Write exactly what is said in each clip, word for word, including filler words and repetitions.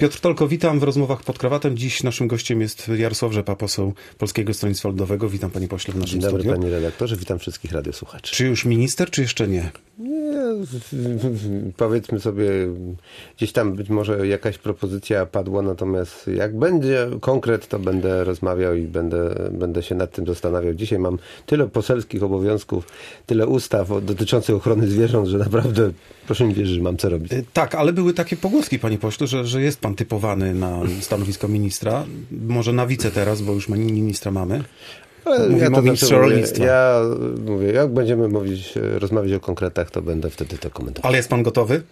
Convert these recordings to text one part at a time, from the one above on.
Piotr Tolko, witam w rozmowach pod krawatem. Dziś naszym gościem jest Jarosław Rzepa, poseł Polskiego Stronnictwa Ludowego. Witam panie pośle w naszym Dzień dobry, studiu. panie redaktorze, witam wszystkich radiosłuchaczy. Czy już minister, czy jeszcze nie? Nie, powiedzmy sobie, gdzieś tam być może jakaś propozycja padła, natomiast jak będzie konkret, to będę rozmawiał i będę, będę się nad tym zastanawiał. Dzisiaj mam tyle poselskich obowiązków, tyle ustaw dotyczących ochrony zwierząt, że naprawdę proszę mi wierzyć, że mam co robić. Tak, ale były takie pogłoski, panie pośle, że, że jest pan typowany na stanowisko ministra. Może na wice teraz, bo już ministra mamy. Ale Mówimy ja to o ministrze mówię, rolnictwa. Ja mówię, jak będziemy mówić, rozmawiać o konkretach, to będę wtedy to komentował. Ale jest pan gotowy?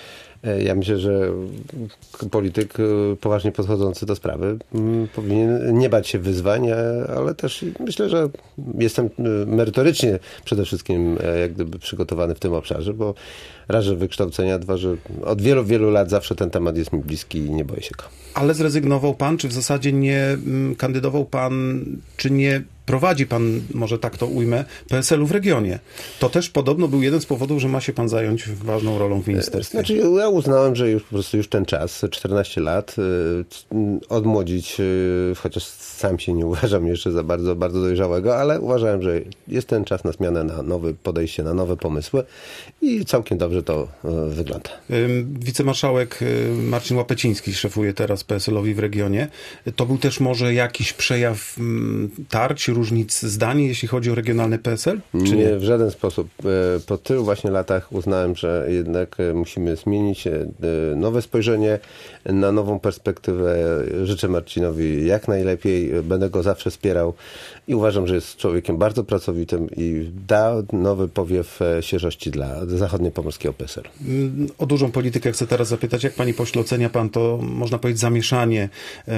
Ja myślę, że polityk poważnie podchodzący do sprawy powinien nie bać się wyzwań, ale też myślę, że jestem merytorycznie przede wszystkim jak gdyby przygotowany w tym obszarze, bo raz, że wykształcenia, dwa, że od wielu, wielu lat zawsze ten temat jest mi bliski i nie boję się go. Ale zrezygnował pan, czy w zasadzie nie mm, kandydował pan, czy nie prowadzi pan, może tak to ujmę, P S L-u w regionie? To też podobno był jeden z powodów, że ma się pan zająć ważną rolą w ministerstwie. Znaczy, ja uznałem, że już po prostu już ten czas, czternaście lat, odmłodzić, chociaż sam się nie uważam jeszcze za bardzo, bardzo dojrzałego, ale uważałem, że jest ten czas na zmianę, na nowe podejście, na nowe pomysły i całkiem dobrze to wygląda. Wicemarszałek Marcin Łapeciński szefuje teraz P S L-owi w regionie. To był też może jakiś przejaw tarć, różnic zdań, jeśli chodzi o regionalny P S L? Czy nie? Nie, w żaden sposób. Po tylu właśnie latach uznałem, że jednak musimy zmienić nowe spojrzenie na nową perspektywę. Życzę Marcinowi jak najlepiej, będę go zawsze wspierał i uważam, że jest człowiekiem bardzo pracowitym i da nowy powiew świeżości dla zachodniopomorskiego P S L. O dużą politykę chcę teraz zapytać. Jak panie pośle ocenia pan to, można powiedzieć, zamieszanie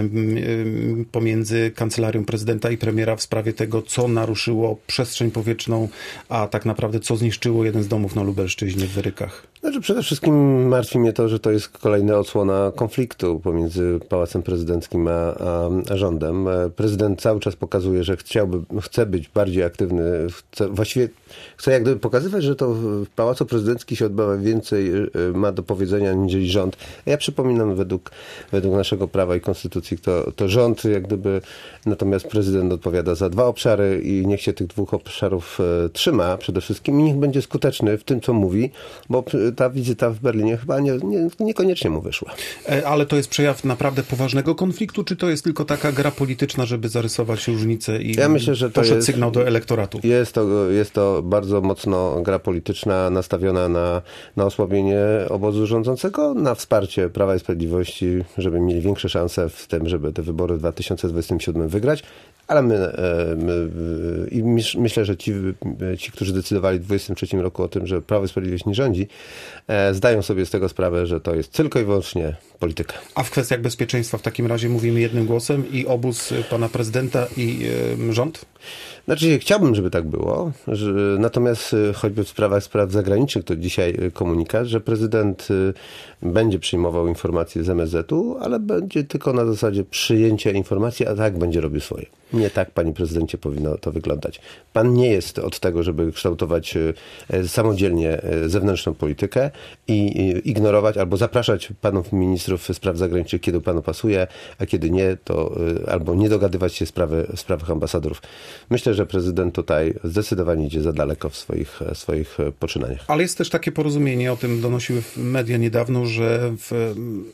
pomiędzy Kancelarią Prezydenta i Premiera w sprawie tego, co naruszyło przestrzeń powietrzną, a tak naprawdę co zniszczyło jeden z domów na Lubelszczyźnie w Wyrykach? Znaczy, przede wszystkim martwi mnie to, że to jest kolejna odsłona konfliktu pomiędzy Pałacem Prezydenckim a, a, a rządem. Prezydent cały czas pokazuje, że chciałby, chce być bardziej aktywny, chce, właściwie chce jak gdyby pokazywać, że to w Pałacu Prezydenckim się odbywa więcej, ma do powiedzenia niżeli rząd. Ja przypominam, według, według naszego prawa i konstytucji to, to rząd jak gdyby, natomiast prezydent odpowiada za dwa obszary i niech się tych dwóch obszarów e, trzyma przede wszystkim i niech będzie skuteczny w tym, co mówi, bo ta wizyta w Berlinie chyba nie, nie, niekoniecznie mu wyszła. Ale to jest przejaw naprawdę poważnego konfliktu, czy to jest tylko taka gra polityczna, żeby zarysować różnice i ja myślę, że to poszedł jest, sygnał do elektoratu? Jest to, jest to bardzo mocno gra polityczna nastawiona na, na osłabienie obozu rządzącego, na wsparcie Prawa i Sprawiedliwości, żeby mieli większe szanse w tym, żeby te wybory w dwa tysiące dwudziestym siódmym wygrać. Ale my, my i myślę, że ci, ci, którzy decydowali w dwudziestym trzecim roku o tym, że Prawo i Sprawiedliwość nie rządzi, zdają sobie z tego sprawę, że to jest tylko i wyłącznie polityka. A w kwestiach bezpieczeństwa w takim razie mówimy jednym głosem i obóz pana prezydenta i y, rząd? Znaczy, chciałbym, żeby tak było, że, natomiast choćby w sprawach spraw zagranicznych to dzisiaj komunikat, że prezydent będzie przyjmował informacje z M S Z-u, ale będzie tylko na zasadzie przyjęcia informacji, a tak będzie robił swoje. Nie tak, panie prezydencie, powinno to wyglądać. Pan nie jest od tego, żeby kształtować samodzielnie zewnętrzną politykę i ignorować albo zapraszać panów ministrów spraw zagranicznych, kiedy panu pasuje, a kiedy nie, to albo nie dogadywać się sprawy, w sprawach ambasadorów. Myślę, że prezydent tutaj zdecydowanie idzie za daleko w swoich, swoich poczynaniach. Ale jest też takie porozumienie, o tym donosiły media niedawno, że w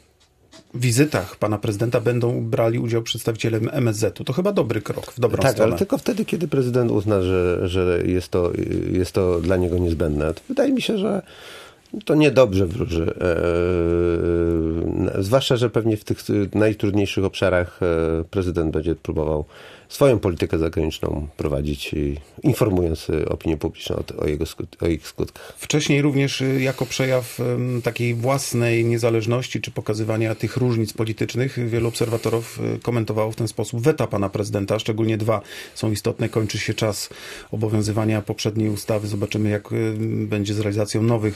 wizytach pana prezydenta będą brali udział przedstawiciele M S Z-u. To chyba dobry krok w dobrą tak, stronę. Ale tylko wtedy, kiedy prezydent uzna, że, że jest to, jest to dla niego niezbędne. To wydaje mi się, że to niedobrze wróży. Eee, zwłaszcza, że pewnie w tych najtrudniejszych obszarach prezydent będzie próbował swoją politykę zagraniczną prowadzić, informując opinię publiczną o, o, jego skut- o ich skutkach. Wcześniej również jako przejaw um, takiej własnej niezależności czy pokazywania tych różnic politycznych wielu obserwatorów komentowało w ten sposób weta pana prezydenta, szczególnie dwa są istotne. Kończy się czas obowiązywania poprzedniej ustawy. Zobaczymy, jak um, będzie z realizacją nowych przepisów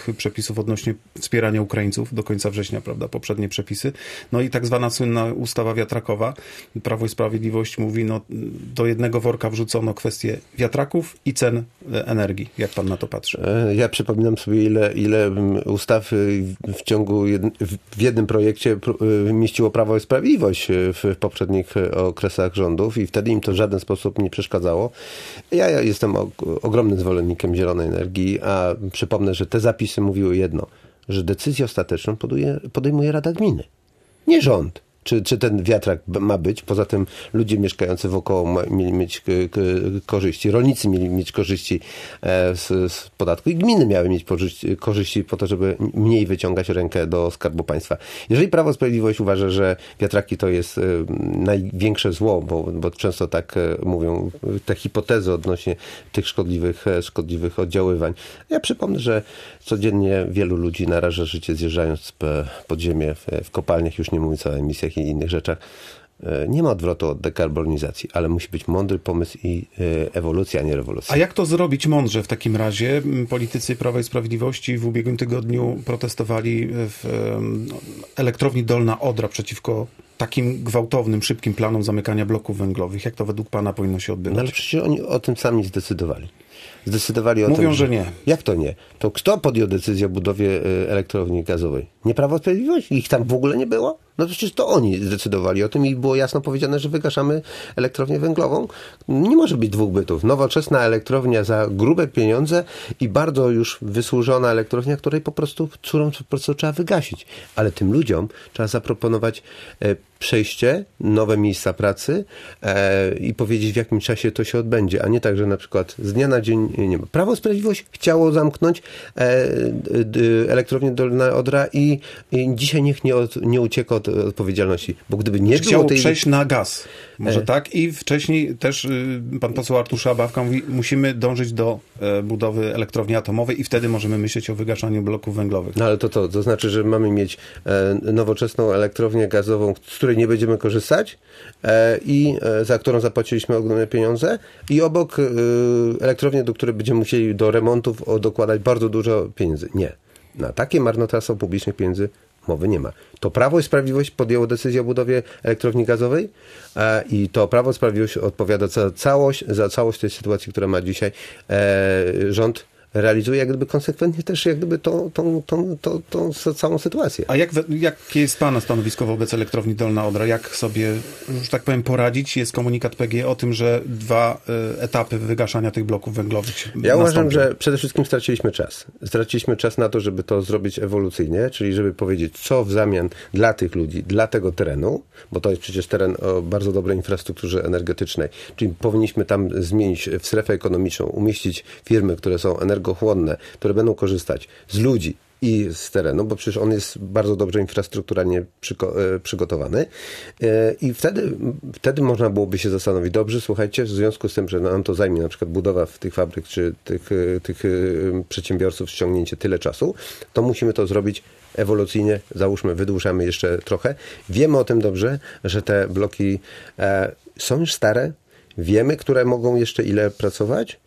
przepisów odnośnie wspierania Ukraińców do końca września, prawda, poprzednie przepisy. No i tak zwana słynna ustawa wiatrakowa. Prawo i Sprawiedliwość mówi, no do jednego worka wrzucono kwestię wiatraków i cen energii. Jak pan na to patrzy? Ja przypominam sobie, ile, ile ustaw w ciągu jed... w jednym projekcie mieściło Prawo i Sprawiedliwość w poprzednich okresach rządów i wtedy im to w żaden sposób nie przeszkadzało. Ja, ja jestem ogromnym zwolennikiem zielonej energii, a przypomnę, że te zapisy mówiły jedno, że decyzję ostateczną poduje, podejmuje Rada Gminy, nie rząd. Czy, czy ten wiatrak ma być? Poza tym ludzie mieszkający wokoło mieli mieć korzyści, rolnicy mieli mieć korzyści z, z podatku i gminy miały mieć korzyści po to, żeby mniej wyciągać rękę do Skarbu Państwa. Jeżeli Prawo i Sprawiedliwość uważa, że wiatraki to jest największe zło, bo, bo często tak mówią te hipotezy odnośnie tych szkodliwych, szkodliwych oddziaływań. Ja przypomnę, że codziennie wielu ludzi naraża życie zjeżdżając pod ziemię w, w kopalniach, już nie mówiąc o emisjach i innych rzeczach. Nie ma odwrotu od dekarbonizacji, ale musi być mądry pomysł i ewolucja, a nie rewolucja. A jak to zrobić mądrze w takim razie? Politycy Prawa i Sprawiedliwości w ubiegłym tygodniu protestowali w elektrowni Dolna Odra przeciwko takim gwałtownym, szybkim planom zamykania bloków węglowych. Jak to według pana powinno się odbywać? No ale przecież oni o tym sami zdecydowali. Zdecydowali o Mówią, tym, że... że nie. Jak to nie? To kto podjął decyzję o budowie elektrowni gazowej? Nie Prawo i Sprawiedliwość? Ich tam w ogóle nie było? No przecież to oni zdecydowali o tym i było jasno powiedziane, że wygaszamy elektrownię węglową. Nie może być dwóch bytów. Nowoczesna elektrownia za grube pieniądze i bardzo już wysłużona elektrownia, której po prostu, którą po prostu trzeba wygasić. Ale tym ludziom trzeba zaproponować e, przejście, nowe miejsca pracy e, i powiedzieć, w jakim czasie to się odbędzie, a nie tak, że na przykład z dnia na dzień nie ma. Prawo i Sprawiedliwość chciało zamknąć e, d, elektrownię Dolna Odra i, i dzisiaj niech nie, od, nie ucieka od odpowiedzialności, bo gdyby nie było chciało tej... przejść na gaz. Może e... tak? I wcześniej też y, pan poseł Artur Szałabawka mówi, musimy dążyć do e, budowy elektrowni atomowej i wtedy możemy myśleć o wygaszaniu bloków węglowych. No ale to to, to znaczy, że mamy mieć e, nowoczesną elektrownię gazową, z której nie będziemy korzystać e, i e, za którą zapłaciliśmy ogromne pieniądze i obok e, elektrownię, do której będziemy musieli do remontów dokładać bardzo dużo pieniędzy. Nie. Na takie marnotrawstwo publicznych pieniędzy mowy nie ma. To Prawo i Sprawiedliwość podjęło decyzję o budowie elektrowni gazowej e, i to Prawo i Sprawiedliwość odpowiada za całość, za całość tej sytuacji, która ma dzisiaj e, rząd. Realizuje jak gdyby konsekwentnie też jak gdyby tą, tą, tą, tą, tą, tą całą sytuację. A jak, jakie jest pana stanowisko wobec elektrowni Dolna Odra? Jak sobie, że tak powiem, poradzić? Jest komunikat P G E o tym, że dwa y, etapy wygaszania tych bloków węglowych się Ja uważam, nastąpią. że przede wszystkim straciliśmy czas. Straciliśmy czas na to, żeby to zrobić ewolucyjnie, czyli żeby powiedzieć, co w zamian dla tych ludzi, dla tego terenu, bo to jest przecież teren o bardzo dobrej infrastrukturze energetycznej, czyli powinniśmy tam zmienić w strefę ekonomiczną, umieścić firmy, które są energetyczne, chłonne, które będą korzystać z ludzi i z terenu, bo przecież on jest bardzo dobrze infrastrukturalnie przygo- e, przygotowany e, i wtedy, wtedy można byłoby się zastanowić, dobrze, słuchajcie, w związku z tym, że nam to zajmie na przykład budowa w tych fabryk czy tych, tych przedsiębiorców ściągnięcie tyle czasu, to musimy to zrobić ewolucyjnie, załóżmy, wydłużamy jeszcze trochę. Wiemy o tym dobrze, że te bloki e, są już stare, wiemy, które mogą jeszcze ile pracować,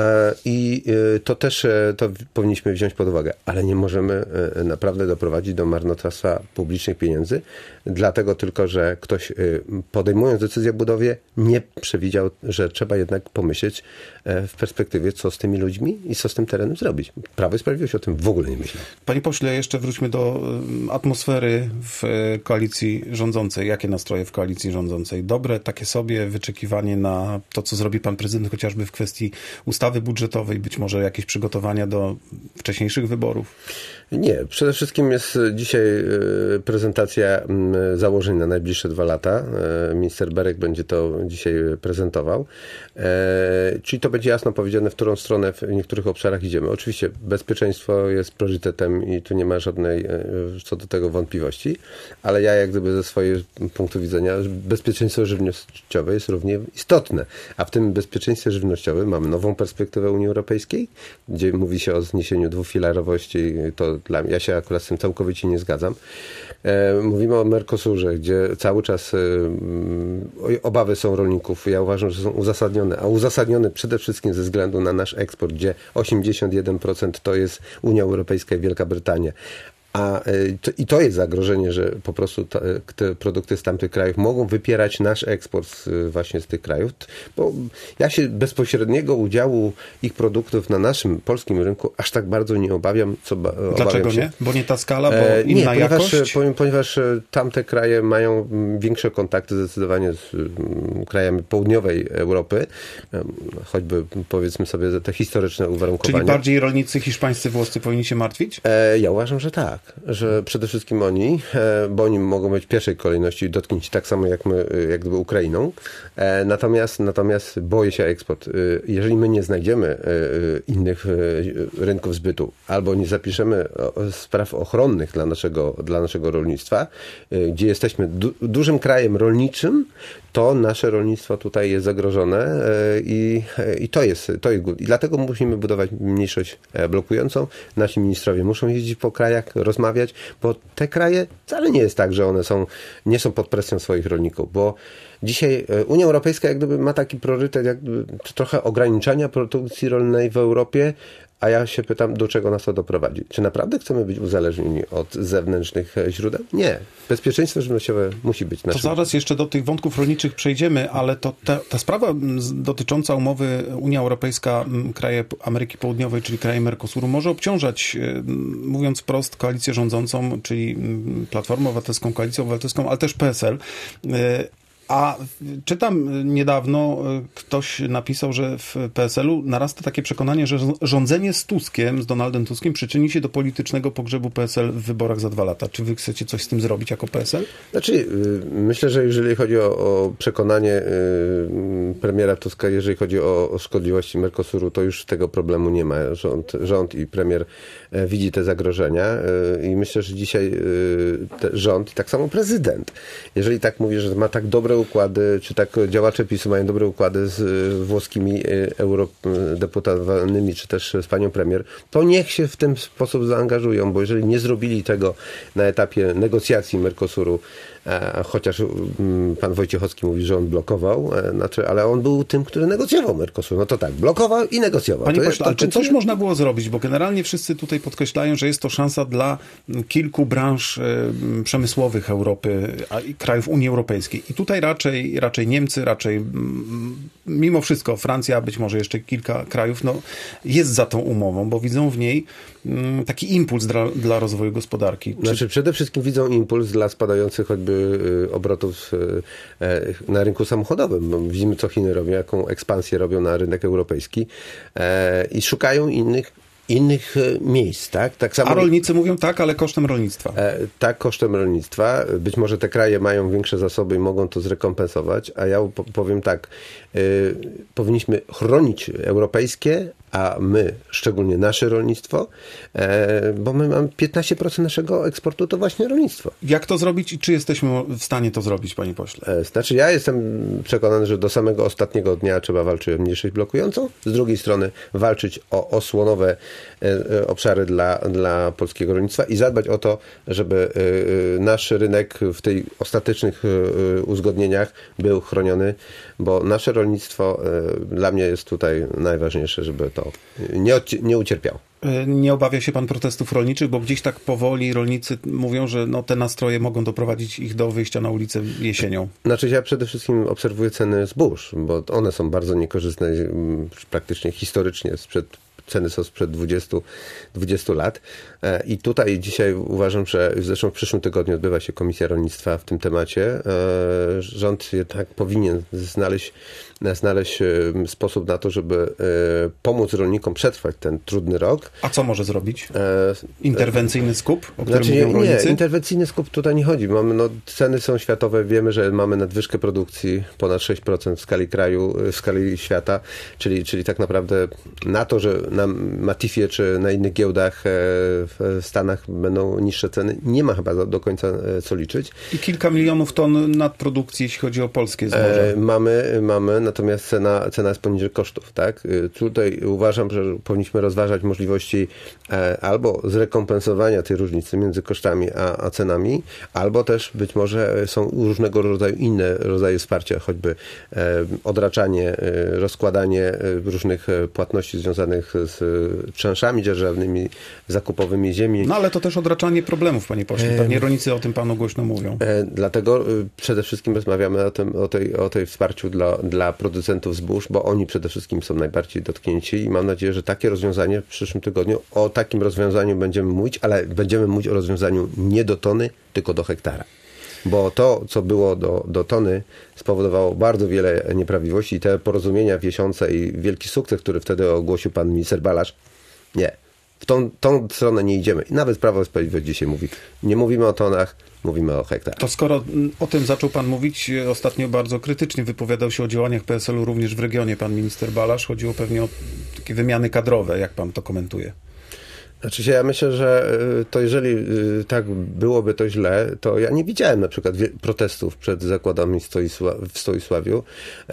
i to też to powinniśmy wziąć pod uwagę, ale nie możemy naprawdę doprowadzić do marnotrawstwa publicznych pieniędzy, dlatego tylko, że ktoś podejmując decyzję o budowie nie przewidział, że trzeba jednak pomyśleć w perspektywie, co z tymi ludźmi i co z tym terenem zrobić. Prawo i Sprawiedliwość o tym w ogóle nie myśli. Panie pośle, jeszcze wróćmy do atmosfery w koalicji rządzącej. Jakie nastroje w koalicji rządzącej? Dobre, takie sobie, wyczekiwanie na to, co zrobi pan prezydent, chociażby w kwestii ustawy budżetowej, być może jakieś przygotowania do wcześniejszych wyborów? Nie, przede wszystkim jest dzisiaj prezentacja założeń na najbliższe dwa lata. Minister Berek będzie to dzisiaj prezentował. Czyli to będzie jasno powiedziane, w którą stronę w niektórych obszarach idziemy. Oczywiście bezpieczeństwo jest priorytetem i tu nie ma żadnej co do tego wątpliwości, ale ja jak gdyby ze swojego punktu widzenia bezpieczeństwo żywnościowe jest równie istotne. A w tym bezpieczeństwie żywnościowym mamy nową nową perspektywę Unii Europejskiej, gdzie mówi się o zniesieniu dwufilarowości, to dla mnie, ja się akurat z tym całkowicie nie zgadzam. Mówimy o Mercosurze, gdzie cały czas obawy są rolników. Ja uważam, że są uzasadnione, a uzasadnione przede wszystkim ze względu na nasz eksport, gdzie osiemdziesiąt jeden procent to jest Unia Europejska i Wielka Brytania. A, I to jest zagrożenie, że po prostu te, te produkty z tamtych krajów mogą wypierać nasz eksport z, właśnie z tych krajów, bo ja się bezpośredniego udziału ich produktów na naszym polskim rynku aż tak bardzo nie obawiam. Co ba, Dlaczego obawiam się. nie? Bo nie ta skala, bo e, inna nie, ponieważ, jakość? Ponieważ tamte kraje mają większe kontakty zdecydowanie z krajami południowej Europy, choćby powiedzmy sobie te historyczne uwarunkowania. Czyli bardziej rolnicy hiszpańscy, włoscy powinni się martwić? E, ja uważam, że tak. Że przede wszystkim oni, bo oni mogą być w pierwszej kolejności dotknięci tak samo jak my, jak gdyby Ukrainą. Natomiast, natomiast boję się eksport. Jeżeli my nie znajdziemy innych rynków zbytu albo nie zapiszemy spraw ochronnych dla naszego, dla naszego rolnictwa, gdzie jesteśmy du- dużym krajem rolniczym, to nasze rolnictwo tutaj jest zagrożone i, i to jest, to jest i dlatego musimy budować mniejszość blokującą. Nasi ministrowie muszą jeździć po krajach, rozmawiać, bo te kraje wcale nie jest tak, że one są, nie są pod presją swoich rolników, bo dzisiaj Unia Europejska jak gdyby ma taki priorytet jak gdyby trochę ograniczania produkcji rolnej w Europie, a ja się pytam, do czego nas to doprowadzi? Czy naprawdę chcemy być uzależnieni od zewnętrznych źródeł? Nie. Bezpieczeństwo żywnościowe musi być naszym. To zaraz jeszcze do tych wątków rolniczych przejdziemy, ale to ta, ta sprawa dotycząca umowy Unia Europejska, kraje Ameryki Południowej, czyli kraje Mercosuru, może obciążać, mówiąc wprost, koalicję rządzącą, czyli Platformę Obywatelską, Koalicję Obywatelską, ale też P S L. A czytam niedawno, ktoś napisał, że w P S L-u narasta takie przekonanie, że rządzenie z Tuskiem, z Donaldem Tuskiem przyczyni się do politycznego pogrzebu P S L w wyborach za dwa lata. Czy wy chcecie coś z tym zrobić jako P S L? Znaczy, myślę, że jeżeli chodzi o, o przekonanie premiera Tuska, jeżeli chodzi o, o szkodliwości Mercosuru, to już tego problemu nie ma. Rząd, rząd i premier widzi te zagrożenia i myślę, że dzisiaj rząd i tak samo prezydent, jeżeli tak mówi, że ma tak dobre układy, czy tak działacze PiSu mają dobre układy z włoskimi eurodeputowanymi, czy też z panią premier, to niech się w ten sposób zaangażują, bo jeżeli nie zrobili tego na etapie negocjacji Mercosuru, chociaż pan Wojciechowski mówi, że on blokował, znaczy, ale on był tym, który negocjował Mercosur. No to tak, blokował i negocjował. Panie to pośle, ale czy coś nie... można było zrobić? Bo generalnie wszyscy tutaj podkreślają, że jest to szansa dla kilku branż przemysłowych Europy i krajów Unii Europejskiej. I tutaj raczej, raczej Niemcy, raczej mimo wszystko Francja, być może jeszcze kilka krajów, no, jest za tą umową, bo widzą w niej taki impuls dla, dla rozwoju gospodarki. Czy... Znaczy przede wszystkim widzą impuls dla spadających choćby obrotów na rynku samochodowym. Widzimy, co Chiny robią, jaką ekspansję robią na rynek europejski i szukają innych innych miejsc, tak? Tak samo... A rolnicy mówią tak, ale kosztem rolnictwa. E, tak, kosztem rolnictwa. Być może te kraje mają większe zasoby i mogą to zrekompensować, a ja powiem tak, y, powinniśmy chronić europejskie, a my, szczególnie nasze rolnictwo, e, bo my mamy piętnaście procent naszego eksportu to właśnie rolnictwo. Jak to zrobić i czy jesteśmy w stanie to zrobić, panie pośle? E, znaczy ja jestem przekonany, że do samego ostatniego dnia trzeba walczyć o mniejszość blokującą, z drugiej strony walczyć o osłonowe e, obszary dla, dla polskiego rolnictwa i zadbać o to, żeby e, nasz rynek w tych ostatecznych e, uzgodnieniach był chroniony, bo nasze rolnictwo e, dla mnie jest tutaj najważniejsze, żeby to nie, nie ucierpiał. Nie obawia się pan protestów rolniczych, bo gdzieś tak powoli rolnicy mówią, że no, te nastroje mogą doprowadzić ich do wyjścia na ulicę jesienią. Znaczy ja przede wszystkim obserwuję ceny zbóż, bo one są bardzo niekorzystne praktycznie historycznie sprzed ceny są sprzed dwudziestu, dwudziestu lat. I tutaj dzisiaj uważam, że zresztą w przyszłym tygodniu odbywa się Komisja Rolnictwa w tym temacie. Rząd jednak powinien znaleźć, znaleźć sposób na to, żeby pomóc rolnikom przetrwać ten trudny rok. A co może zrobić? Interwencyjny skup, o którym znaczy, mówią rolnicy? Nie, interwencyjny skup tutaj nie chodzi. Mamy, no, ceny są światowe, wiemy, że mamy nadwyżkę produkcji ponad sześć procent w skali kraju, w skali świata, czyli, czyli tak naprawdę na to, że na Matifie czy na innych giełdach w Stanach będą niższe ceny. Nie ma chyba do końca co liczyć. I kilka milionów ton nadprodukcji, jeśli chodzi o polskie zboże. E, mamy, mamy, natomiast cena, cena jest poniżej kosztów, tak? Tutaj uważam, że powinniśmy rozważać możliwości e, albo zrekompensowania tej różnicy między kosztami a, a cenami, albo też być może są różnego rodzaju inne rodzaje wsparcia, choćby e, odraczanie, e, rozkładanie e, różnych płatności związanych z czynszami dzierżawnymi, zakupowymi ziemi. No ale to też odraczanie problemów, panie pośle. Pewnie rolnicy o tym panu głośno mówią. E, dlatego przede wszystkim rozmawiamy o tym, o tej, o tej wsparciu dla, dla producentów zbóż, bo oni przede wszystkim są najbardziej dotknięci i mam nadzieję, że takie rozwiązanie w przyszłym tygodniu, o takim rozwiązaniu będziemy mówić, ale będziemy mówić o rozwiązaniu nie do tony, tylko do hektara. Bo to, co było do, do tony, spowodowało bardzo wiele nieprawidłowości i te porozumienia wiesiące i wielki sukces, który wtedy ogłosił pan minister Balasz, nie. W tą, tą stronę nie idziemy. I nawet Prawo i Sprawiedliwość dzisiaj mówi, nie mówimy o tonach, mówimy o hektarach. To skoro o tym zaczął pan mówić, ostatnio bardzo krytycznie wypowiadał się o działaniach P S L u również w regionie pan minister Balasz. Chodziło pewnie o takie wymiany kadrowe. Jak pan to komentuje? Znaczy się, ja myślę, że to jeżeli tak byłoby to źle, to ja nie widziałem na przykład protestów przed zakładami w Stoisławiu.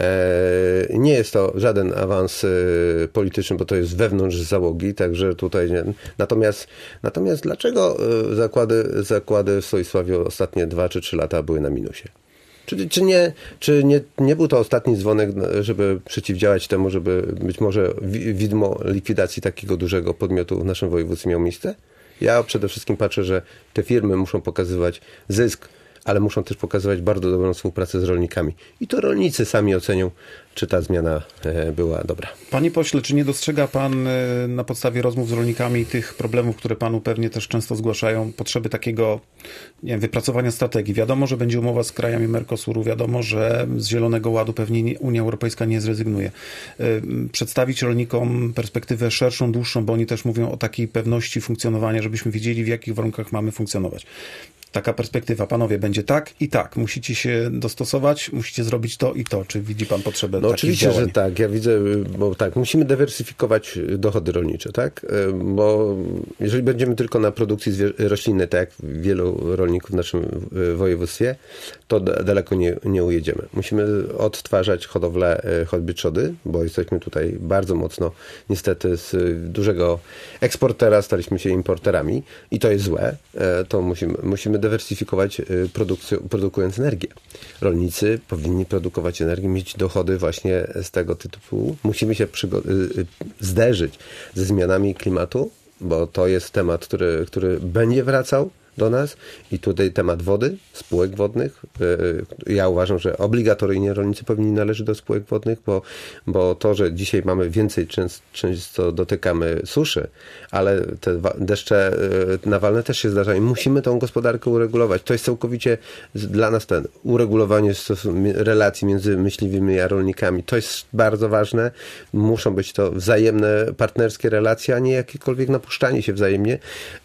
Nie jest to żaden awans polityczny, bo to jest wewnątrz załogi, także tutaj nie. Natomiast, natomiast dlaczego zakłady, zakłady w Stoisławiu ostatnie dwa czy trzy lata były na minusie? Czy, czy, nie, czy nie, nie był to ostatni dzwonek, żeby przeciwdziałać temu, żeby być może widmo likwidacji takiego dużego podmiotu w naszym województwie miało miejsce? Ja przede wszystkim patrzę, że te firmy muszą pokazywać zysk, ale muszą też pokazywać bardzo dobrą współpracę z rolnikami. I to rolnicy sami ocenią, czy ta zmiana była dobra. Panie pośle, czy nie dostrzega pan na podstawie rozmów z rolnikami tych problemów, które panu pewnie też często zgłaszają, potrzeby takiego, nie wiem, wypracowania strategii? Wiadomo, że będzie umowa z krajami Mercosuru, wiadomo, że z Zielonego Ładu pewnie Unia Europejska nie zrezygnuje. Przedstawić rolnikom perspektywę szerszą, dłuższą, bo oni też mówią o takiej pewności funkcjonowania, żebyśmy wiedzieli, w jakich warunkach mamy funkcjonować. Taka perspektywa, panowie, będzie tak i tak. Musicie się dostosować, musicie zrobić to i to. Czy widzi pan potrzebę no takich oczywiście, działań? że tak. Ja widzę, bo tak, musimy dywersyfikować dochody rolnicze, tak? Bo jeżeli będziemy tylko na produkcji roślinnej, tak jak wielu rolników w naszym województwie, to daleko nie, nie ujedziemy. Musimy odtwarzać hodowlę choćby trzody, bo jesteśmy tutaj bardzo mocno, niestety, z dużego eksportera staliśmy się importerami i to jest złe. To musimy, musimy dywersyfikować produkcję, produkując energię. Rolnicy powinni produkować energię, mieć dochody właśnie z tego tytułu. Musimy się przygo- zderzyć ze zmianami klimatu, bo to jest temat, który, który będzie wracał do nas i tutaj temat wody, spółek wodnych. Ja uważam, że obligatoryjnie rolnicy powinni należeć do spółek wodnych, bo, bo to, że dzisiaj mamy więcej, często, często dotykamy suszy, ale te deszcze nawalne też się zdarzają. Musimy tą gospodarkę uregulować. To jest całkowicie dla nas ten uregulowanie relacji między myśliwymi a rolnikami. To jest bardzo ważne. Muszą być to wzajemne, partnerskie relacje, a nie jakiekolwiek napuszczanie się wzajemnie.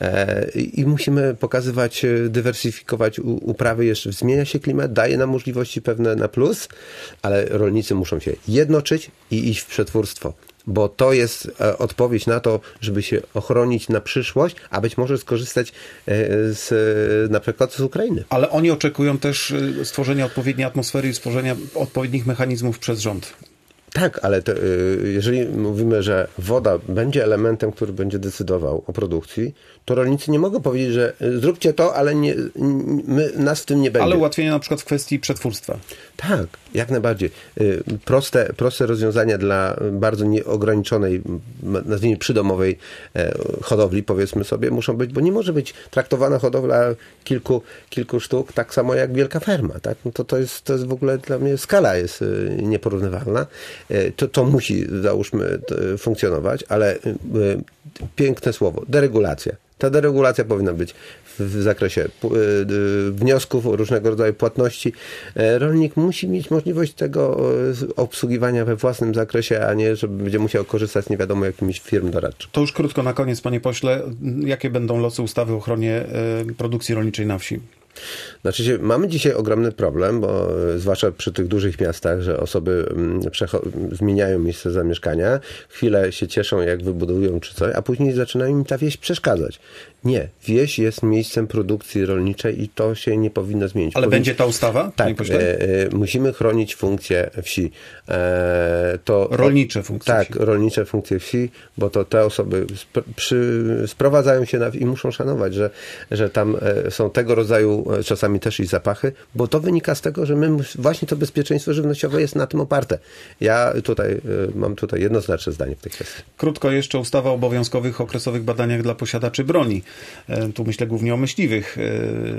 I musimy pokazać dywersyfikować uprawy, jeszcze zmienia się klimat, daje nam możliwości pewne na plus, ale rolnicy muszą się jednoczyć i iść w przetwórstwo, bo to jest odpowiedź na to, żeby się ochronić na przyszłość, a być może skorzystać z, na przykład z Ukrainy. Ale oni oczekują też stworzenia odpowiedniej atmosfery i stworzenia odpowiednich mechanizmów przez rząd. Tak, ale to, jeżeli mówimy, że woda będzie elementem, który będzie decydował o produkcji, to rolnicy nie mogą powiedzieć, że zróbcie to, ale nie, my, nas w tym nie będzie. Ale ułatwienia na przykład w kwestii przetwórstwa. Tak, jak najbardziej. Proste, proste rozwiązania dla bardzo nieograniczonej, nazwijmy przydomowej hodowli, powiedzmy sobie, muszą być, bo nie może być traktowana hodowla kilku, kilku sztuk tak samo jak wielka ferma. Tak? No to, to, jest, to jest w ogóle dla mnie skala jest nieporównywalna. To, to musi, załóżmy, funkcjonować, ale piękne słowo, deregulacja. Ta deregulacja powinna być w zakresie wniosków, różnego rodzaju płatności. Rolnik musi mieć możliwość tego obsługiwania we własnym zakresie, a nie, żeby będzie musiał korzystać z nie wiadomo jakimiś firm doradczych. To już krótko na koniec, panie pośle. Jakie będą losy ustawy o ochronie produkcji rolniczej na wsi? Znaczy się, mamy dzisiaj ogromny problem, bo zwłaszcza przy tych dużych miastach, że osoby przecho- zmieniają miejsce zamieszkania, chwilę się cieszą, jak wybudują czy coś, a później zaczynają im ta wieś przeszkadzać. Nie, wieś jest miejscem produkcji rolniczej i to się nie powinno zmienić. Ale Powin... będzie ta ustawa? Tak, e, e, musimy chronić funkcje wsi. E, to, rolnicze funkcje tak, wsi. Tak, rolnicze funkcje wsi, bo to te osoby sp- przy, sprowadzają się na, i muszą szanować, że, że tam e, są tego rodzaju e, czasami też i zapachy, bo to wynika z tego, że my właśnie to bezpieczeństwo żywnościowe jest na tym oparte. Ja tutaj e, mam tutaj jednoznaczne zdanie w tej kwestii. Krótko jeszcze ustawa o obowiązkowych okresowych badaniach dla posiadaczy broni. E, tu myślę głównie o myśliwych. E,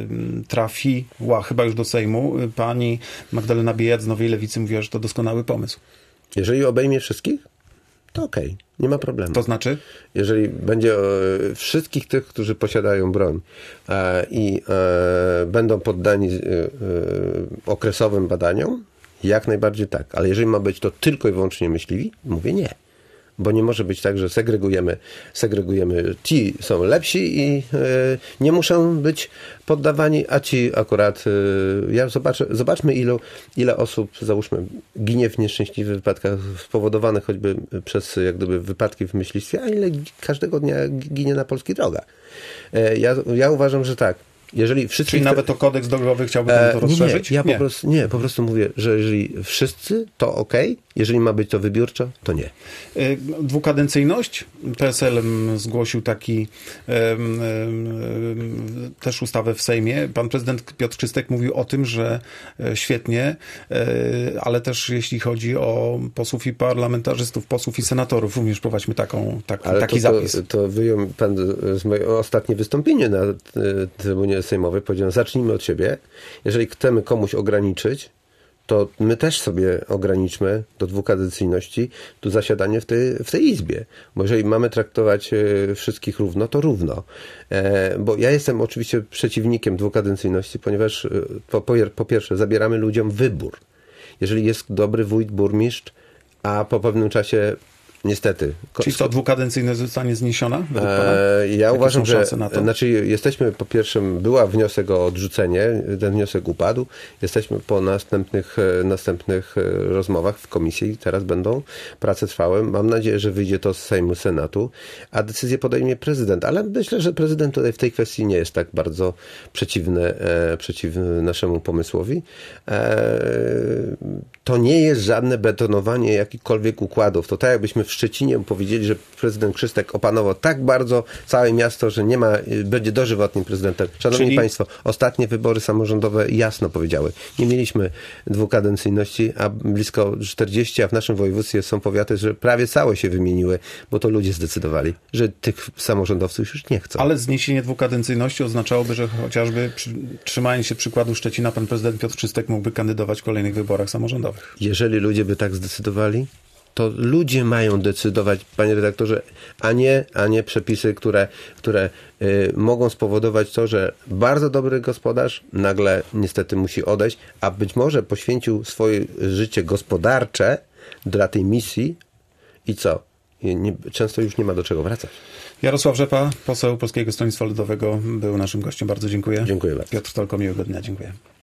trafiła chyba już do Sejmu. Pani Magdalena Biejat z Nowej Lewicy mówiła, że to doskonały pomysł. Jeżeli obejmie wszystkich, to okej, okay, nie ma problemu. To znaczy? Jeżeli będzie e, wszystkich tych, którzy posiadają broń e, i e, będą poddani e, e, okresowym badaniom, jak najbardziej tak. Ale jeżeli ma być to tylko i wyłącznie myśliwi, mówię nie. Bo nie może być tak, że segregujemy, segregujemy. Ci są lepsi i e, nie muszą być poddawani, a ci akurat... E, ja zobaczę, zobaczmy ilu, ile osób, załóżmy, ginie w nieszczęśliwych wypadkach spowodowanych choćby przez jak gdyby wypadki w myślistwie, a ile każdego dnia ginie na polskich drogach. E, ja, ja uważam, że tak. Jeżeli wszyscy Czyli nawet o kodeks drogowy chciałby pan to rozszerzyć? Nie, ja nie. Po prostu, nie, po prostu mówię, że jeżeli wszyscy, to okej. Okay. Jeżeli ma być to wybiórczo, to nie. Dwukadencyjność. P S L zgłosił taki um, um, też ustawę w Sejmie. Pan prezydent Piotr Czystek mówił o tym, że świetnie, ale też jeśli chodzi o posłów i parlamentarzystów, posłów i senatorów, również prowadźmy taką, tak, ale taki to, zapis. To, to wyjął pan z mojego ostatnie wystąpienie na trybunie sejmowej. Powiedziałem, zacznijmy od siebie. Jeżeli chcemy komuś ograniczyć, to my też sobie ograniczmy do dwukadencyjności tu zasiadanie w tej, w tej izbie. Bo jeżeli mamy traktować wszystkich równo, to równo. E, bo ja jestem oczywiście przeciwnikiem dwukadencyjności, ponieważ po, po, po pierwsze zabieramy ludziom wybór. Jeżeli jest dobry wójt, burmistrz, a po pewnym czasie niestety. Czyli to dwukadencyjność zostanie zniesiona? Według pana? E, ja Jakie uważam, że znaczy jesteśmy po pierwszym, była wniosek o odrzucenie, ten wniosek upadł. Jesteśmy po następnych, następnych rozmowach w komisji i teraz będą prace trwałe. Mam nadzieję, że wyjdzie to z Sejmu, Senatu, a decyzję podejmie prezydent. Ale myślę, że prezydent tutaj w tej kwestii nie jest tak bardzo przeciwny, e, przeciwny naszemu pomysłowi. E, to nie jest żadne betonowanie jakichkolwiek układów. To tak jakbyśmy w Szczecinie powiedzieli, że prezydent Czystek opanował tak bardzo całe miasto, że nie ma, będzie dożywotnim prezydentem. Szanowni Czyli... Państwo, ostatnie wybory samorządowe jasno powiedziały. Nie mieliśmy dwukadencyjności, a blisko czterdzieści, a w naszym województwie są powiaty, że prawie całe się wymieniły, bo to ludzie zdecydowali, że tych samorządowców już nie chcą. Ale zniesienie dwukadencyjności oznaczałoby, że chociażby przy, trzymając się przykładu Szczecina, pan prezydent Piotr Czystek mógłby kandydować w kolejnych wyborach samorządowych. Jeżeli ludzie by tak zdecydowali, to ludzie mają decydować, panie redaktorze, a nie, a nie przepisy, które, które y, mogą spowodować to, że bardzo dobry gospodarz nagle niestety musi odejść, a być może poświęcił swoje życie gospodarcze dla tej misji i co? I nie, często już nie ma do czego wracać. Jarosław Rzepa, poseł Polskiego Stronnictwa Ludowego, był naszym gościem. Bardzo dziękuję. Dziękuję bardzo. Piotr Tolko, miłego dnia. Dziękuję.